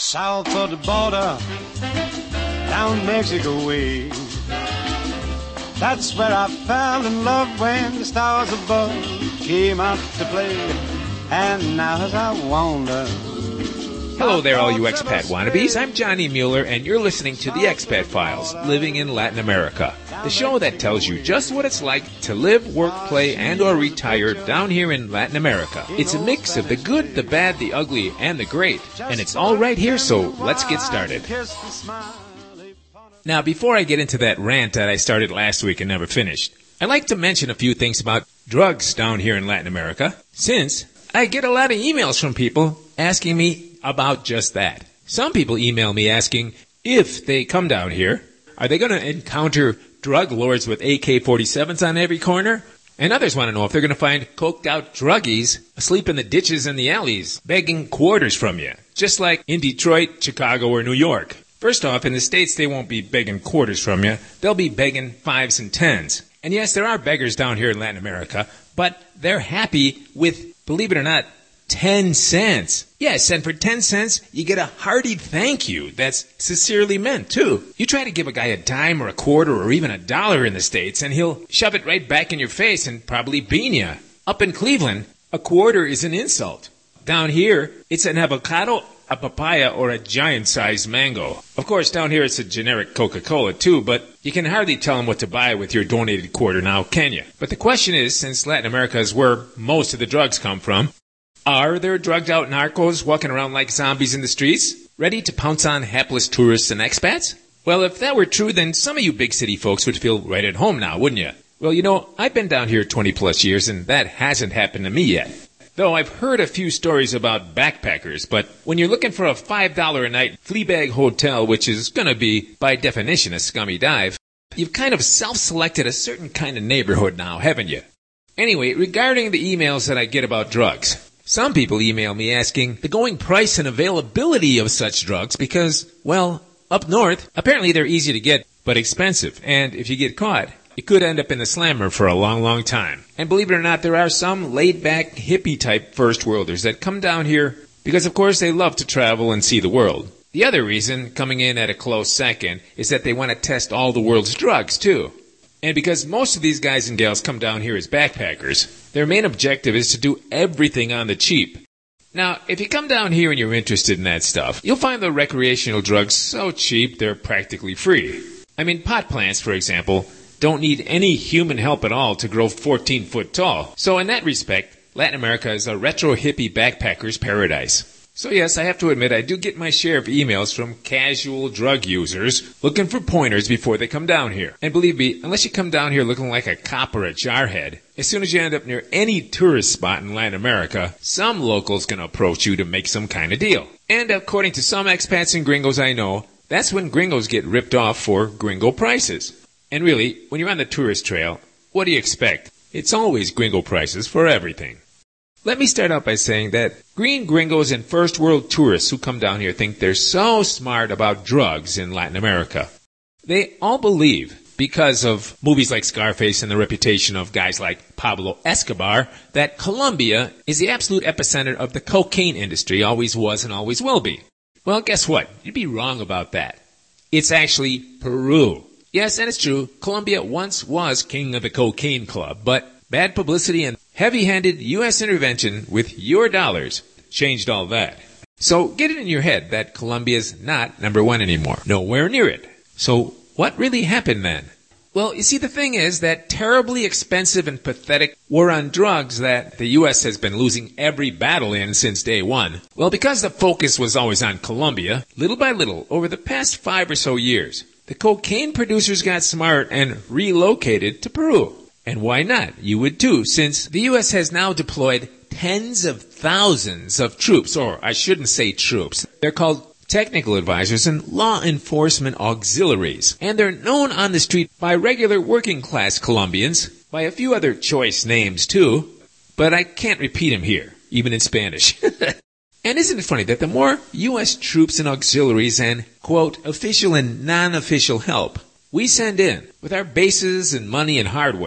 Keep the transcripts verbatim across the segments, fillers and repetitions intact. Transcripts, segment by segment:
south of the border, down Mexico way. That's where I fell in love when the stars above came out to play. And now as I wander... Hello there, all you expat wannabes. I'm Johnny Mueller, and you're listening to The Expat Files, Living in Latin America, the show that tells you just what it's like to live, work, play, and or retire down here in Latin America. It's a mix of the good, the bad, the ugly, and the great, and it's all right here, so let's get started. Now, before I get into that rant that I started last week and never finished, I'd like to mention a few things about drugs down here in Latin America, since I get a lot of emails from people asking me about just that. Some people email me asking if they come down here, are they going to encounter drug lords with A K forty-sevens on every corner? And others want to know if they're going to find coked out druggies asleep in the ditches and the alleys, begging quarters from you, just like in Detroit, Chicago, or New York. First off, in the States, they won't be begging quarters from you. They'll be begging fives and tens. And yes, there are beggars down here in Latin America, but they're happy with, believe it or not, ten cents. Yes, and for ten cents, you get a hearty thank you that's sincerely meant, too. You try to give a guy a dime or a quarter or even a dollar in the States, and he'll shove it right back in your face and probably bean you. Up in Cleveland, a quarter is an insult. Down here, it's an avocado, a papaya, or a giant-sized mango. Of course, down here it's a generic Coca-Cola, too, but you can hardly tell them what to buy with your donated quarter now, can you? But the question is, since Latin America is where most of the drugs come from, are there drugged-out narcos walking around like zombies in the streets, ready to pounce on hapless tourists and expats? Well, if that were true, then some of you big city folks would feel right at home now, wouldn't you? Well, you know, I've been down here twenty-plus years, and that hasn't happened to me yet. Though I've heard a few stories about backpackers, but when you're looking for a five dollars a night Fleabag hotel, which is going to be, by definition, a scummy dive, you've kind of self-selected a certain kind of neighborhood now, haven't you? Anyway, regarding the emails that I get about drugs, some people email me asking the going price and availability of such drugs because, well, up north, apparently they're easy to get but expensive, and if you get caught, you could end up in the slammer for a long, long time. And believe it or not, there are some laid-back, hippie-type first-worlders that come down here because, of course, they love to travel and see the world. The other reason, coming in at a close second, is that they want to test all the world's drugs, too. And because most of these guys and gals come down here as backpackers, their main objective is to do everything on the cheap. Now, if you come down here and you're interested in that stuff, you'll find the recreational drugs so cheap they're practically free. I mean, pot plants, for example, don't need any human help at all to grow fourteen foot tall. So in that respect, Latin America is a retro hippie backpacker's paradise. So yes, I have to admit I do get my share of emails from casual drug users looking for pointers before they come down here. And believe me, unless you come down here looking like a cop or a jarhead, as soon as you end up near any tourist spot in Latin America, some local's gonna approach you to make some kind of deal. And according to some expats and gringos I know, that's when gringos get ripped off for gringo prices. And really, when you're on the tourist trail, what do you expect? It's always gringo prices for everything. Let me start out by saying that green gringos and first world tourists who come down here think they're so smart about drugs in Latin America. They all believe, because of movies like Scarface and the reputation of guys like Pablo Escobar, that Colombia is the absolute epicenter of the cocaine industry, always was and always will be. Well, guess what? You'd be wrong about that. It's actually Peru. Yes, and it's true, Colombia once was king of the cocaine club, but bad publicity and heavy-handed U S intervention with your dollars changed all that. So get it in your head that Colombia's not number one anymore. Nowhere near it. So what really happened then? Well, you see, the thing is that terribly expensive and pathetic war on drugs that the U S has been losing every battle in since day one. Well, because the focus was always on Colombia, little by little, over the past five or so years, the cocaine producers got smart and relocated to Peru. And why not? You would too, since the U S has now deployed tens of thousands of troops, or I shouldn't say troops. They're called technical advisors and law enforcement auxiliaries. And they're known on the street by regular working class Colombians, by a few other choice names too, but I can't repeat them here, even in Spanish. And isn't it funny that the more U S troops and auxiliaries and, quote, official and non-official help we send in with our bases and money and hardware,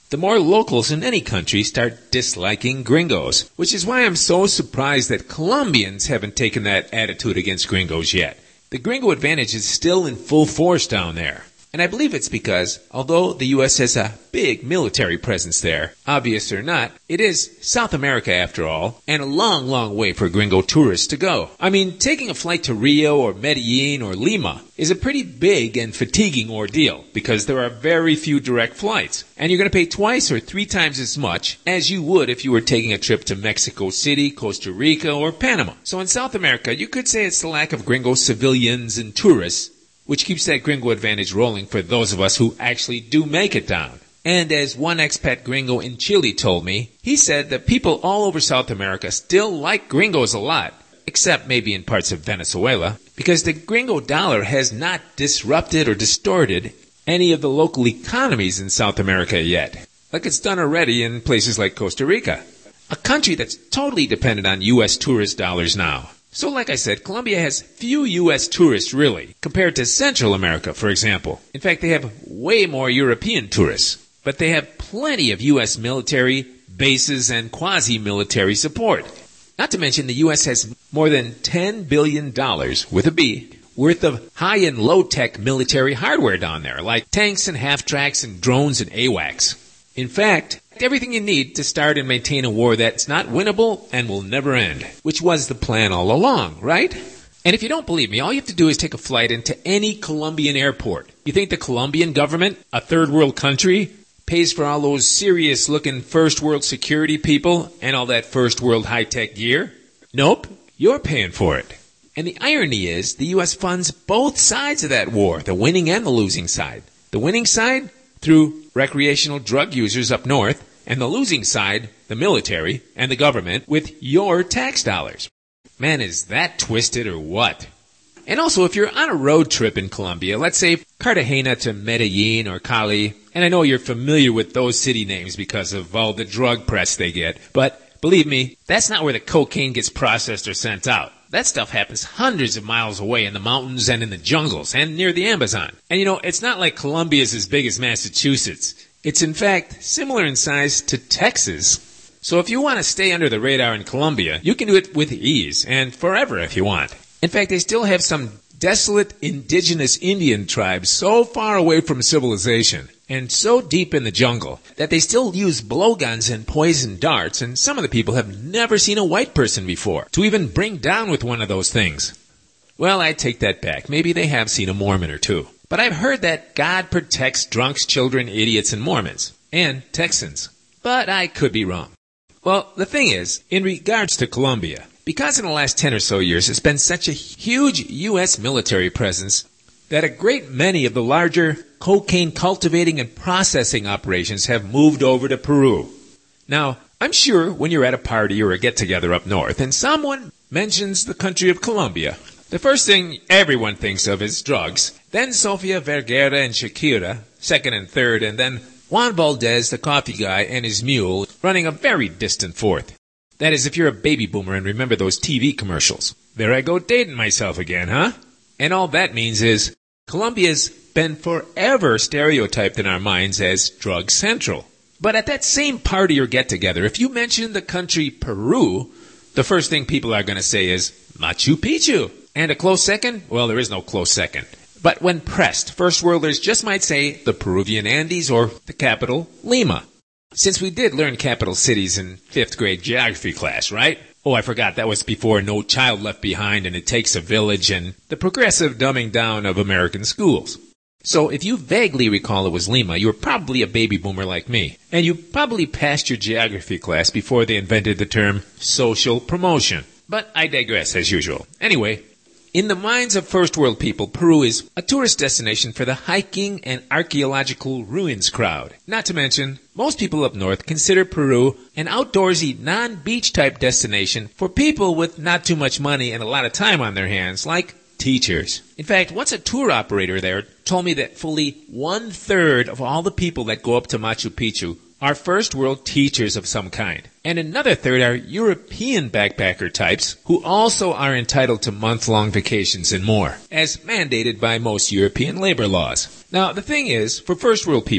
the more locals in any country start disliking gringos, which is why I'm so surprised that Colombians haven't taken that attitude against gringos yet. The gringo advantage is still in full force down there. And I believe it's because, although the U S has a big military presence there, obvious or not, it is South America after all, and a long, long way for gringo tourists to go. I mean, taking a flight to Rio or Medellin or Lima is a pretty big and fatiguing ordeal because there are very few direct flights, and you're going to pay twice or three times as much as you would if you were taking a trip to Mexico City, Costa Rica, or Panama. So in South America, you could say it's the lack of gringo civilians and tourists which keeps that gringo advantage rolling for those of us who actually do make it down. And as one expat gringo in Chile told me, he said that people all over South America still like gringos a lot, except maybe in parts of Venezuela, because the gringo dollar has not disrupted or distorted any of the local economies in South America yet, like it's done already in places like Costa Rica, a country that's totally dependent on U S tourist dollars now. So like I said, Colombia has few U S tourists really, compared to Central America, for example. In fact, they have way more European tourists, but they have plenty of U S military bases and quasi-military support. Not to mention the U S has more than ten billion dollars, with a B, worth of high and low-tech military hardware down there, like tanks and half-tracks and drones and AWACS. In fact, everything you need to start and maintain a war that's not winnable and will never end, which was the plan all along, right? And if you don't believe me, all you have to do is take a flight into any Colombian airport. You think the Colombian government, a third world country, pays for all those serious-looking first world security people and all that first world high-tech gear? Nope, you're paying for it. And the irony is, the U S funds both sides of that war, the winning and the losing side. The winning side, through recreational drug users up north, and the losing side, the military and the government, with your tax dollars. Man, is that twisted or what? And also, if you're on a road trip in Colombia, let's say Cartagena to Medellin or Cali, and I know you're familiar with those city names because of all the drug press they get, but believe me, that's not where the cocaine gets processed or sent out. That stuff happens hundreds of miles away in the mountains and in the jungles and near the Amazon. And you know, it's not like Colombia is as big as Massachusetts. It's in fact similar in size to Texas. So if you want to stay under the radar in Colombia, you can do it with ease and forever if you want. In fact, they still have some desolate indigenous Indian tribes so far away from civilization and so deep in the jungle that they still use blowguns and poison darts, and some of the people have never seen a white person before to even bring down with one of those things. Well, I take that back. Maybe they have seen a Mormon or two. But I've heard that God protects drunks, children, idiots, and Mormons. And Texans. But I could be wrong. Well, the thing is, in regards to Colombia, because in the last ten or so years there's been such a huge U S military presence that a great many of the larger cocaine cultivating and processing operations have moved over to Peru. Now, I'm sure when you're at a party or a get-together up north and someone mentions the country of Colombia, the first thing everyone thinks of is drugs, then Sofia Vergara and Shakira, second and third, and then Juan Valdez, the coffee guy, and his mule, running a very distant fourth. That is, if you're a baby boomer and remember those T V commercials. There I go dating myself again, huh? And all that means is, Colombia's been forever stereotyped in our minds as drug central. But at that same party or get-together, if you mention the country Peru, the first thing people are going to say is Machu Picchu. And a close second? Well, there is no close second. But when pressed, first worlders just might say the Peruvian Andes or the capital, Lima. Since we did learn capital cities in fifth grade geography class, right? Oh, I forgot, that was before No Child Left Behind and It Takes a Village and the progressive dumbing down of American schools. So if you vaguely recall it was Lima, you were probably a baby boomer like me. And you probably passed your geography class before they invented the term social promotion. But I digress as usual. Anyway, in the minds of first world people, Peru is a tourist destination for the hiking and archaeological ruins crowd. Not to mention, most people up north consider Peru an outdoorsy, non-beach type destination for people with not too much money and a lot of time on their hands, like teachers. In fact, once a tour operator there told me that fully one-third of all the people that go up to Machu Picchu are first world teachers of some kind. And another third are European backpacker types who also are entitled to month-long vacations and more, as mandated by most European labor laws. Now, the thing is, for first world people,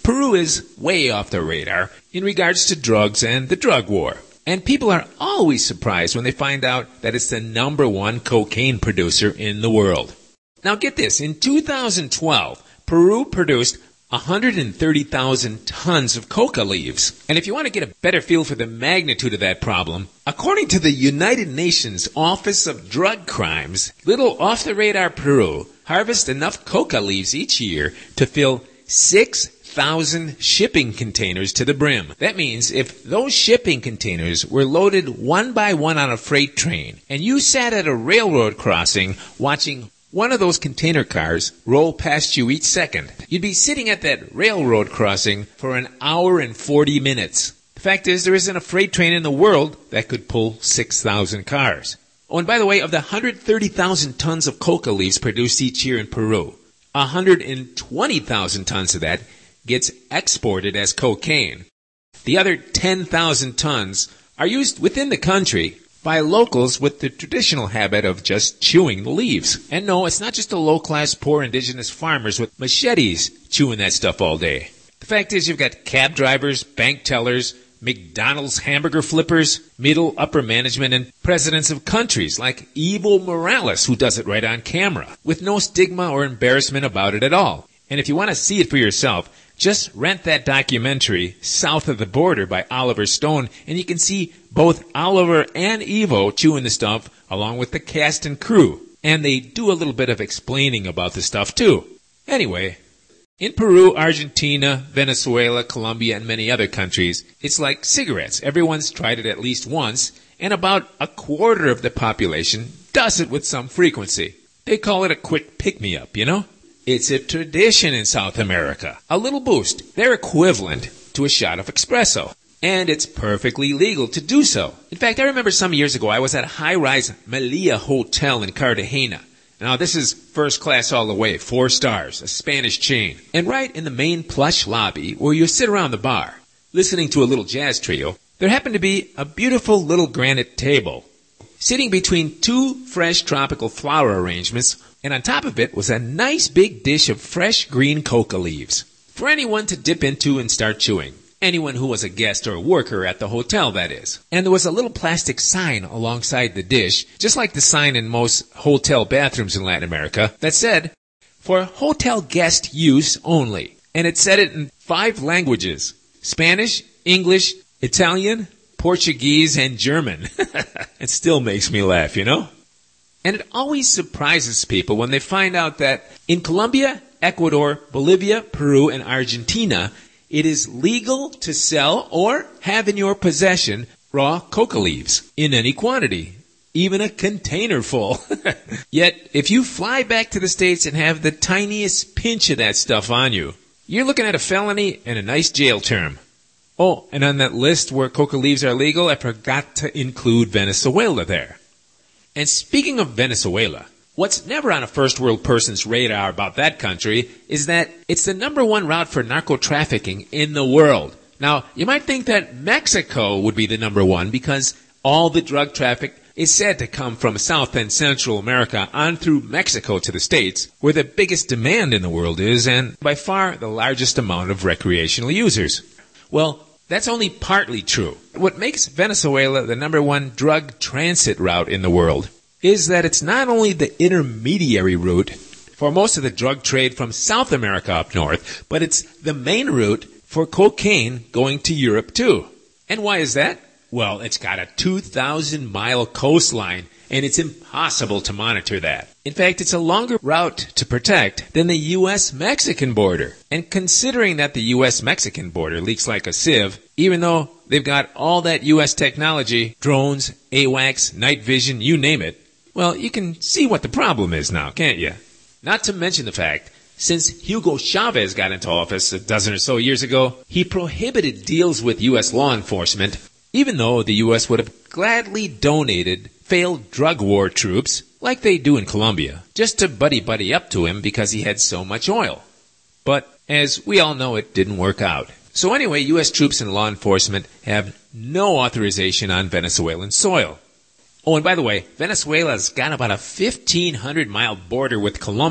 Peru is way off the radar in regards to drugs and the drug war. And people are always surprised when they find out that it's the number one cocaine producer in the world. Now get this, in two thousand twelve, Peru produced one hundred thirty thousand tons of coca leaves. And if you want to get a better feel for the magnitude of that problem, according to the United Nations Office of Drug Crimes, little off-the-radar Peru harvests enough coca leaves each year to fill six thousand shipping containers to the brim. That means if those shipping containers were loaded one by one on a freight train, and you sat at a railroad crossing watching one of those container cars roll past you each second, you'd be sitting at that railroad crossing for an hour and forty minutes. The fact is, there isn't a freight train in the world that could pull six thousand cars. Oh, and by the way, of the one hundred thirty thousand tons of coca leaves produced each year in Peru, one hundred twenty thousand tons of that gets exported as cocaine. The other ten thousand tons are used within the country by locals with the traditional habit of just chewing the leaves. And no, it's not just the low-class, poor indigenous farmers with machetes chewing that stuff all day. The fact is, you've got cab drivers, bank tellers, McDonald's hamburger flippers, middle, upper management, and presidents of countries like Evo Morales, who does it right on camera, with no stigma or embarrassment about it at all. And if you want to see it for yourself, just rent that documentary, South of the Border by Oliver Stone, and you can see both Oliver and Evo chewing the stuff along with the cast and crew. And they do a little bit of explaining about the stuff too. Anyway, in Peru, Argentina, Venezuela, Colombia, and many other countries, it's like cigarettes. Everyone's tried it at least once, and about a quarter of the population does it with some frequency. They call it a quick pick-me-up, you know? It's a tradition in South America. A little boost. They're equivalent to a shot of espresso. And it's perfectly legal to do so. In fact, I remember some years ago I was at a high-rise Melia Hotel in Cartagena. Now, this is first class all the way, four stars, a Spanish chain. And right in the main plush lobby, where you sit around the bar, listening to a little jazz trio, there happened to be a beautiful little granite table, sitting between two fresh tropical flower arrangements, and on top of it was a nice big dish of fresh green coca leaves for anyone to dip into and start chewing. Anyone who was a guest or a worker at the hotel, that is. And there was a little plastic sign alongside the dish, just like the sign in most hotel bathrooms in Latin America, that said, "For hotel guest use only." And it said it in five languages: Spanish, English, Italian, Portuguese, and German. It still makes me laugh, you know? And it always surprises people when they find out that in Colombia, Ecuador, Bolivia, Peru, and Argentina, it is legal to sell or have in your possession raw coca leaves in any quantity, even a container full. Yet, if you fly back to the States and have the tiniest pinch of that stuff on you, you're looking at a felony and a nice jail term. Oh, and on that list where coca leaves are legal, I forgot to include Venezuela there. And speaking of Venezuela, what's never on a first world person's radar about that country is that it's the number one route for narco trafficking in the world. Now, you might think that Mexico would be the number one because all the drug traffic is said to come from South and Central America on through Mexico to the States, where the biggest demand in the world is and by far the largest amount of recreational users. Well, that's only partly true. What makes Venezuela the number one drug transit route in the world is that it's not only the intermediary route for most of the drug trade from South America up north, but it's the main route for cocaine going to Europe too. And why is that? Well, it's got a two thousand mile coastline, and it's impossible to monitor that. In fact, it's a longer route to protect than the U S Mexican border. And considering that the U S Mexican border leaks like a sieve, even though they've got all that U S technology, drones, AWACS, night vision, you name it, well, you can see what the problem is now, can't you? Not to mention the fact, since Hugo Chavez got into office a dozen or so years ago, he prohibited deals with U S law enforcement, even though the U S would have gladly donated failed drug war troops, like they do in Colombia, just to buddy-buddy up to him because he had so much oil. But, as we all know, it didn't work out. So anyway, U S troops and law enforcement have no authorization on Venezuelan soil. Oh, and by the way, Venezuela's got about a fifteen hundred mile border with Colombia.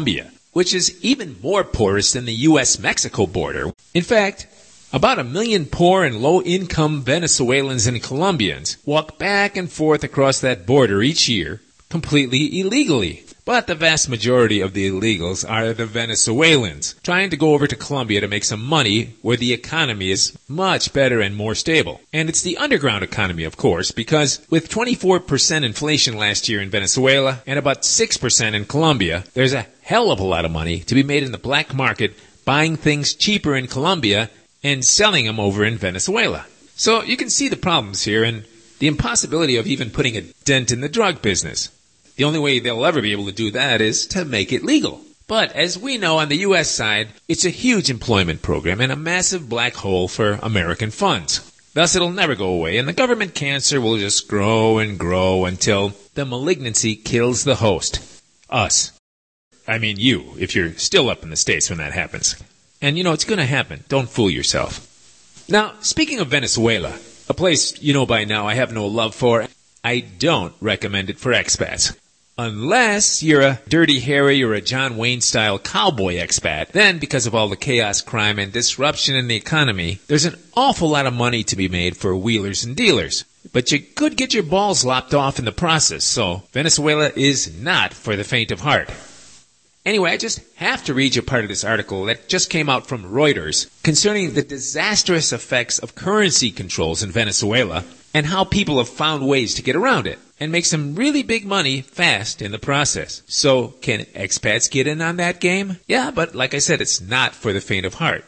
which is even more porous than the U S Mexico border. In fact, about a million poor and low-income Venezuelans and Colombians walk back and forth across that border each year, completely illegally. But the vast majority of the illegals are the Venezuelans, trying to go over to Colombia to make some money where the economy is much better and more stable. And it's the underground economy, of course, because with twenty-four percent inflation last year in Venezuela and about six percent in Colombia, there's a hell of a lot of money to be made in the black market buying things cheaper in Colombia and selling them over in Venezuela. So you can see the problems here and the impossibility of even putting a dent in the drug business. The only way they'll ever be able to do that is to make it legal. But as we know on the U S side, it's a huge employment program and a massive black hole for American funds. Thus it'll never go away and the government cancer will just grow and grow until the malignancy kills the host. Us. I mean you, if you're still up in the States when that happens. And you know, it's going to happen. Don't fool yourself. Now, speaking of Venezuela, a place you know by now I have no love for, I don't recommend it for expats. Unless you're a Dirty Harry or a John Wayne-style cowboy expat. Then, because of all the chaos, crime, and disruption in the economy, there's an awful lot of money to be made for wheelers and dealers. But you could get your balls lopped off in the process, so Venezuela is not for the faint of heart. Anyway, I just have to read you part of this article that just came out from Reuters concerning the disastrous effects of currency controls in Venezuela and how people have found ways to get around it and make some really big money fast in the process. So, can expats get in on that game? Yeah, but like I said, it's not for the faint of heart.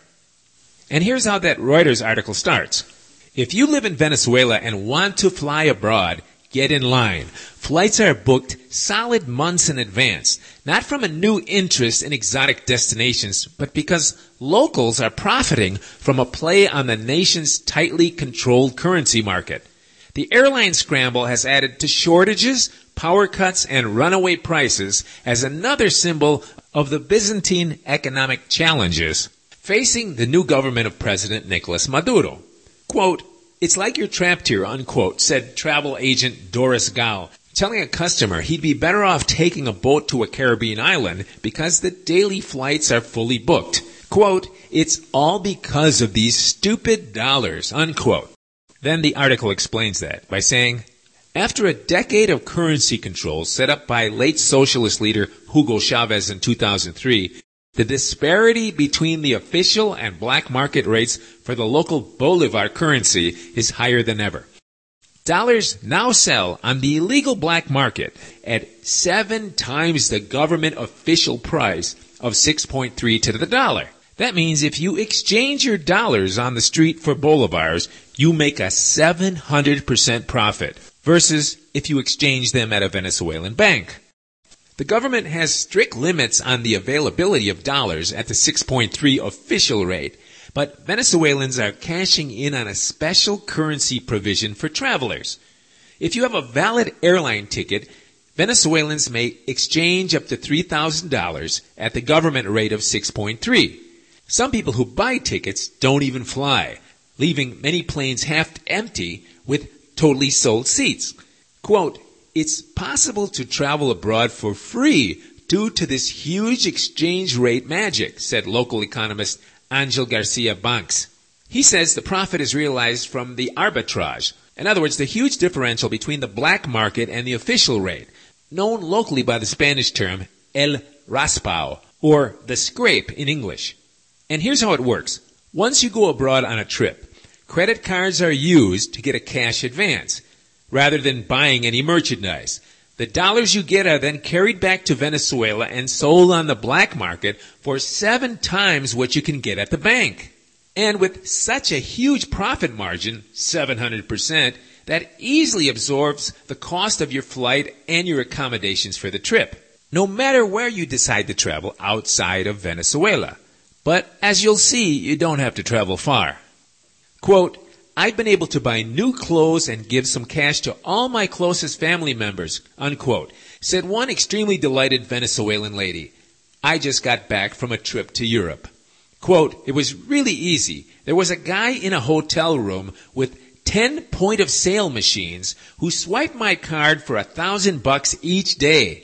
And here's how that Reuters article starts. If you live in Venezuela and want to fly abroad, get in line. Flights are booked solid months in advance, not from a new interest in exotic destinations, but because locals are profiting from a play on the nation's tightly controlled currency market. The airline scramble has added to shortages, power cuts, and runaway prices as another symbol of the Byzantine economic challenges facing the new government of President Nicolas Maduro. Quote, "It's like you're trapped here," unquote, said travel agent Doris Gao, telling a customer he'd be better off taking a boat to a Caribbean island because the daily flights are fully booked. Quote, "It's all because of these stupid dollars," unquote. Then the article explains that by saying, after a decade of currency controls set up by late socialist leader Hugo Chavez in two thousand three, the disparity between the official and black market rates for the local Bolivar currency is higher than ever. Dollars now sell on the illegal black market at seven times the government official price of six point three to the dollar. That means if you exchange your dollars on the street for bolivars, you make a seven hundred percent profit versus if you exchange them at a Venezuelan bank. The government has strict limits on the availability of dollars at the six point three official rate, but Venezuelans are cashing in on a special currency provision for travelers. If you have a valid airline ticket, Venezuelans may exchange up to three thousand dollars at the government rate of six point three. Some people who buy tickets don't even fly, leaving many planes half empty with totally sold seats. Quote, "It's possible to travel abroad for free due to this huge exchange rate magic," said local economist Angel Garcia Banks. He says the profit is realized from the arbitrage. In other words, the huge differential between the black market and the official rate, known locally by the Spanish term el raspao, or the scrape in English. And here's how it works. Once you go abroad on a trip, credit cards are used to get a cash advance, rather than buying any merchandise. The dollars you get are then carried back to Venezuela and sold on the black market for seven times what you can get at the bank. And with such a huge profit margin, seven hundred percent, that easily absorbs the cost of your flight and your accommodations for the trip, no matter where you decide to travel outside of Venezuela. But as you'll see, you don't have to travel far. Quote, "I've been able to buy new clothes and give some cash to all my closest family members," unquote, said one extremely delighted Venezuelan lady. "I just got back from a trip to Europe." Quote, "It was really easy. There was a guy in a hotel room with ten point-of-sale machines who swiped my card for a thousand bucks each day.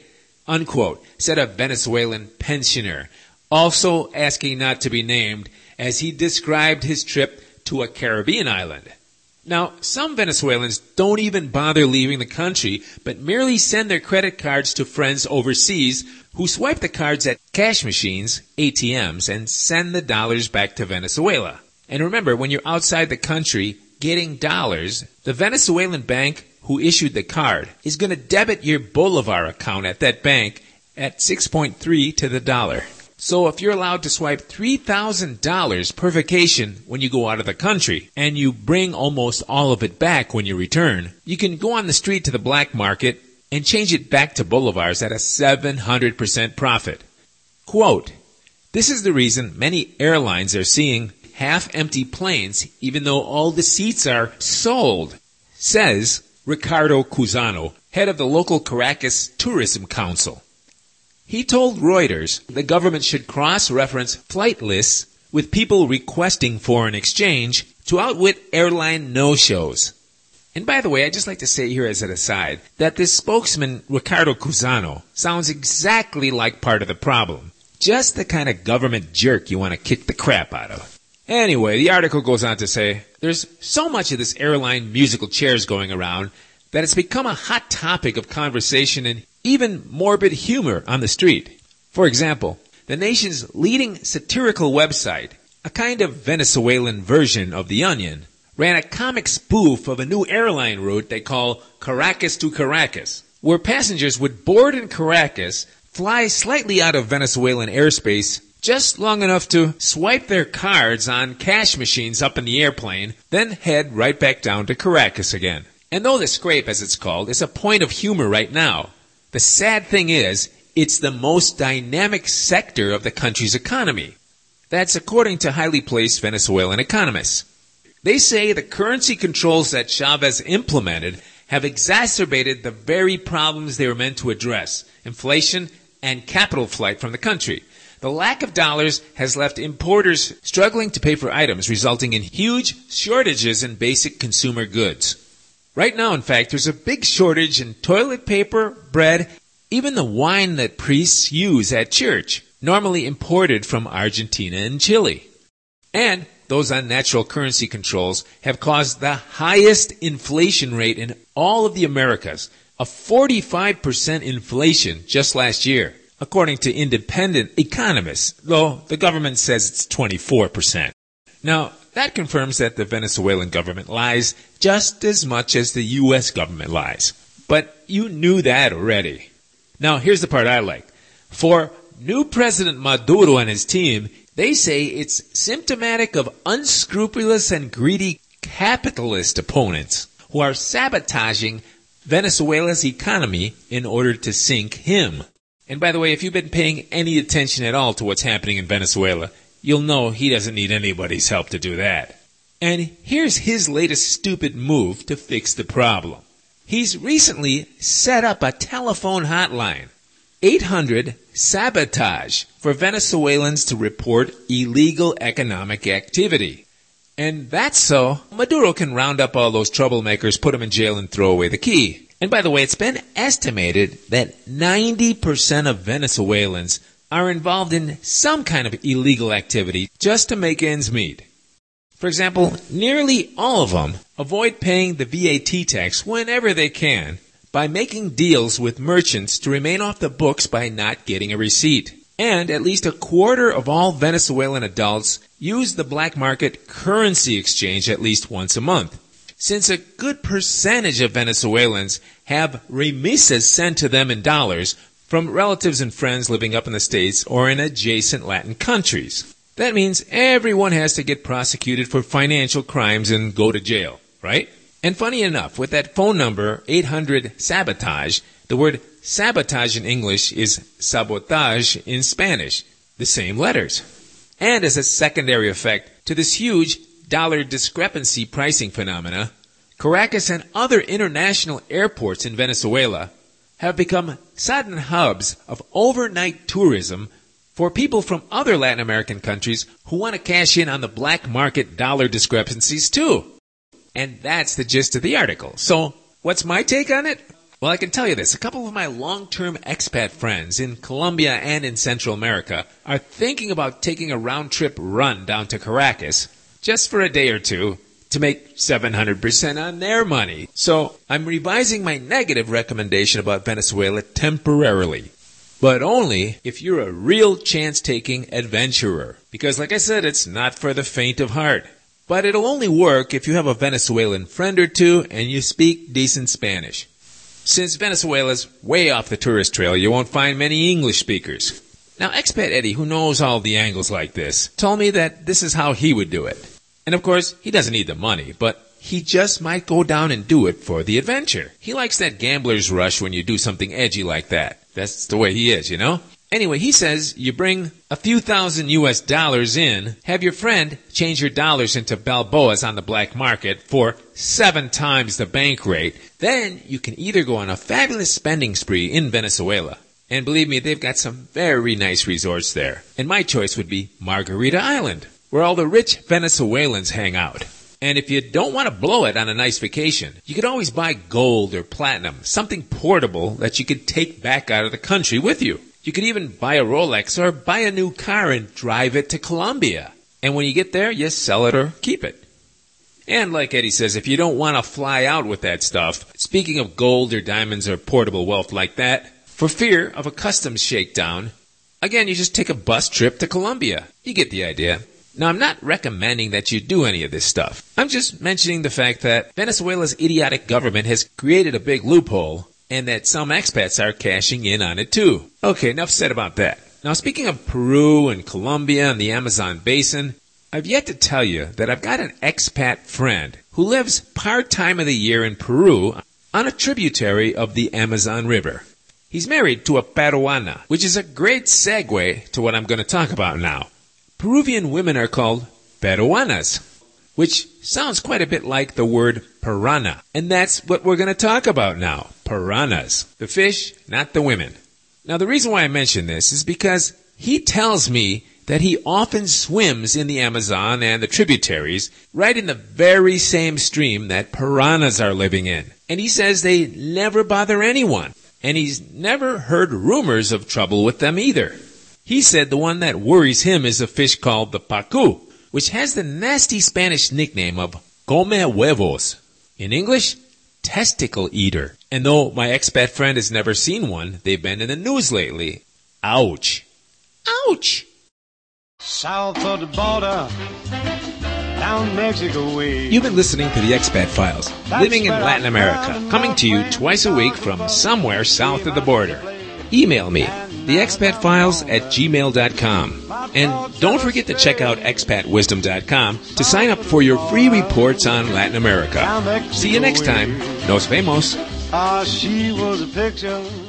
unquote, said a Venezuelan pensioner, also asking not to be named as he described his trip to a Caribbean island. Now, some Venezuelans don't even bother leaving the country, but merely send their credit cards to friends overseas who swipe the cards at cash machines, A T Ms, and send the dollars back to Venezuela. And remember, when you're outside the country getting dollars, the Venezuelan bank who issued the card is going to debit your Bolivar account at that bank at six point three to the dollar. So if you're allowed to swipe three thousand dollars per vacation when you go out of the country, and you bring almost all of it back when you return, you can go on the street to the black market and change it back to Bolivars at a seven hundred percent profit. Quote, "This is the reason many airlines are seeing half-empty planes even though all the seats are sold," says Ricardo Cusano, head of the local Caracas Tourism Council. He told Reuters the government should cross-reference flight lists with people requesting foreign exchange to outwit airline no-shows. And by the way, I'd just like to say here as an aside that this spokesman, Ricardo Cusano, sounds exactly like part of the problem. Just the kind of government jerk you want to kick the crap out of. Anyway, the article goes on to say, there's so much of this airline musical chairs going around that it's become a hot topic of conversation and even morbid humor on the street. For example, the nation's leading satirical website, a kind of Venezuelan version of The Onion, ran a comic spoof of a new airline route they call Caracas to Caracas, where passengers would board in Caracas, fly slightly out of Venezuelan airspace, just long enough to swipe their cards on cash machines up in the airplane, then head right back down to Caracas again. And though the scrape, as it's called, is a point of humor right now, the sad thing is, it's the most dynamic sector of the country's economy. That's according to highly placed Venezuelan economists. They say the currency controls that Chavez implemented have exacerbated the very problems they were meant to address, inflation and capital flight from the country. The lack of dollars has left importers struggling to pay for items, resulting in huge shortages in basic consumer goods. Right now, in fact, there's a big shortage in toilet paper, bread, even the wine that priests use at church, normally imported from Argentina and Chile. And those unnatural currency controls have caused the highest inflation rate in all of the Americas, a forty-five percent inflation just last year, according to independent economists, though the government says it's twenty-four percent. Now, that confirms that the Venezuelan government lies just as much as the U S government lies. But you knew that already. Now, here's the part I like. For new President Maduro and his team, they say it's symptomatic of unscrupulous and greedy capitalist opponents who are sabotaging Venezuela's economy in order to sink him. And by the way, if you've been paying any attention at all to what's happening in Venezuela, you'll know he doesn't need anybody's help to do that. And here's his latest stupid move to fix the problem. He's recently set up a telephone hotline, eight hundred sabotage, for Venezuelans to report illegal economic activity. And that's so Maduro can round up all those troublemakers, put them in jail, and throw away the key. And by the way, it's been estimated that ninety percent of Venezuelans are involved in some kind of illegal activity just to make ends meet. For example, nearly all of them avoid paying the V A T tax whenever they can by making deals with merchants to remain off the books by not getting a receipt. And at least a quarter of all Venezuelan adults use the black market currency exchange at least once a month. Since a good percentage of Venezuelans have remisas sent to them in dollars from relatives and friends living up in the States or in adjacent Latin countries. That means everyone has to get prosecuted for financial crimes and go to jail, right? And funny enough, with that phone number, eight hundred sabotage, the word sabotage in English is sabotage in Spanish, the same letters. And as a secondary effect to this huge dollar discrepancy pricing phenomena, Caracas and other international airports in Venezuela have become sudden hubs of overnight tourism for people from other Latin American countries who want to cash in on the black market dollar discrepancies too. And that's the gist of the article. So, what's my take on it? Well, I can tell you this. A couple of my long-term expat friends in Colombia and in Central America are thinking about taking a round-trip run down to Caracas just for a day or two to make seven hundred percent on their money. So I'm revising my negative recommendation about Venezuela temporarily. But only if you're a real chance-taking adventurer. Because like I said, it's not for the faint of heart. But it'll only work if you have a Venezuelan friend or two and you speak decent Spanish. Since Venezuela's way off the tourist trail, you won't find many English speakers. Now, Expat Eddie, who knows all the angles like this, told me that this is how he would do it. And of course, he doesn't need the money, but he just might go down and do it for the adventure. He likes that gambler's rush when you do something edgy like that. That's the way he is, you know? Anyway, he says you bring a few thousand U S dollars in, have your friend change your dollars into Balboas on the black market for seven times the bank rate. Then you can either go on a fabulous spending spree in Venezuela. And believe me, they've got some very nice resorts there. And my choice would be Margarita Island, where all the rich Venezuelans hang out. And if you don't want to blow it on a nice vacation, you could always buy gold or platinum, something portable that you could take back out of the country with you. You could even buy a Rolex or buy a new car and drive it to Colombia. And when you get there, you sell it or keep it. And like Eddie says, if you don't want to fly out with that stuff, speaking of gold or diamonds or portable wealth like that, for fear of a customs shakedown, again, you just take a bus trip to Colombia. You get the idea. Now, I'm not recommending that you do any of this stuff. I'm just mentioning the fact that Venezuela's idiotic government has created a big loophole and that some expats are cashing in on it too. Okay, enough said about that. Now, speaking of Peru and Colombia and the Amazon basin, I've yet to tell you that I've got an expat friend who lives part-time of the year in Peru on a tributary of the Amazon River. He's married to a Peruana, which is a great segue to what I'm going to talk about now. Peruvian women are called Peruanas, which sounds quite a bit like the word piranha. And that's what we're going to talk about now, piranhas. The fish, not the women. Now, the reason why I mention this is because he tells me that he often swims in the Amazon and the tributaries right in the very same stream that piranhas are living in. And he says they never bother anyone. And he's never heard rumors of trouble with them either. He said the one that worries him is a fish called the pacu, which has the nasty Spanish nickname of come huevos. In English, testicle eater. And though my expat friend has never seen one, they've been in the news lately. Ouch. Ouch. South of the border, down Mexico way. You've been listening to the Expat Files, living in Latin America, coming to you twice a week from somewhere south of the border. Email me, theexpatfiles at gmail dot com. And don't forget to check out expat wisdom dot com to sign up for your free reports on Latin America. See you next time. Nos vemos. Ah, she was a picture